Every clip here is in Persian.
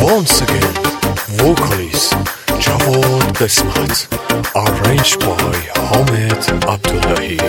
once again, vocalist Jawad Qismat, arranged by Hamid Abdullahi.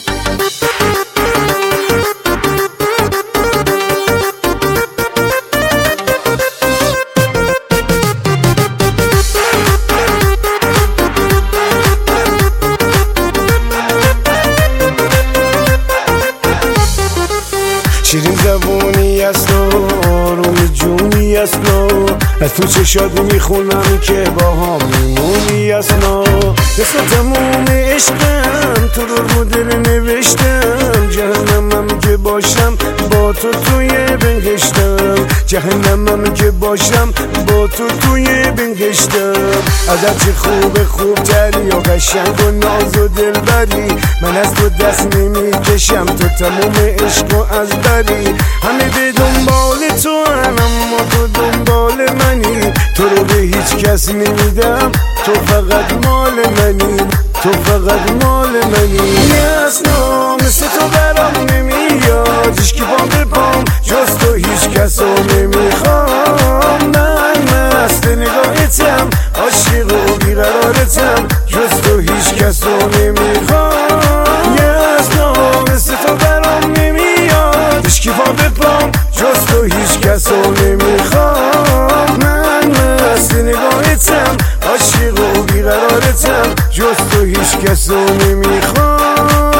شیرین زبونی است و روی جونی است و از تو چشات میخونم که با هم میمونی است مثل تموم عشقم تو رو دل نوشتم جهنمم که باشم با تو توی بهشتم جهنمم که باشم با تو توی بهشتم عدد چه خوب تری و قشنگ و ناز و دلبری من از تو دست نمیکشم تو تموم عشق و از بری همه به دنبال تو اما تو دنبال منی تو رو به هیچ کس نمیدم تو فقط مال منی تو فقط مال منی اصلا مثل تو برام نمیاد هیچ کی پام به پام جز تو هیچ کس رو نمیخوام من مست نگاهتم عاشق و بیقرارتم جز تو هیچ کس رو نمیخوام اصلا مثل تو برام نمیاد هیچ کی پام به پام جز تو هیچ کس رو نمیخوام من مست نگاهتم عاشق و بیقرارتم جز تو هیچ کس رو نمیخوام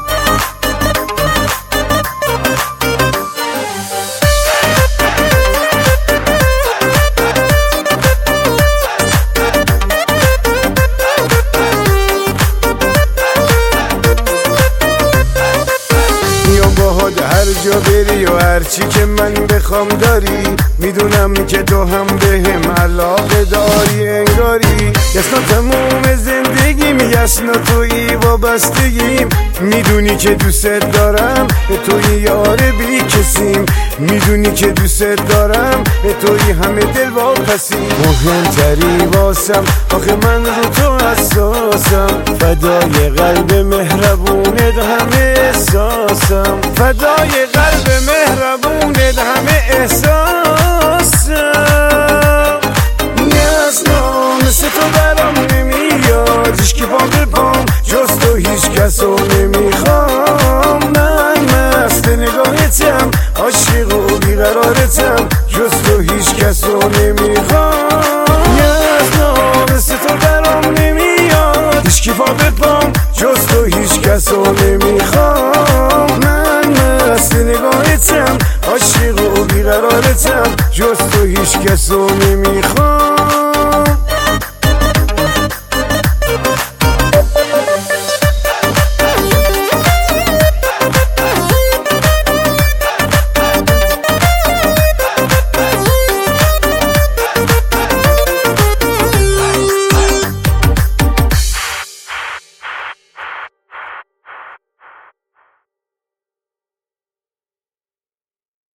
هر جا بری و هرچی که من بخوام داری میدونم که تو هم بهم علاقه داری انگاری یسنا تموم زندگیم یسنا تویی وابستگیم میدونی که دوست دارم به توی یار بی کسیم میدونی که دوست دارم به توی همه دل واپسیم مهمتری واسم آخه من رو تو حساسم فدای قلب مهربونت همه احساسم فدای قلب مهربونت همه احساسم اصلا مثل تو برام نمیاد هیچ کی پام به پام جز تو هیچ کس رو نمیخوام من مست نگاهتم عاشق و بیقرارتم جز تو هیچ کس رو نمیخوام اصلا مثل تو برام نمیاد هیچ کی پام به پام جز تو هیچ کس رو نمیخوام من مست نگاهتم عاشق و بیقرارتم جز تو هیچ کس رو نمیخوام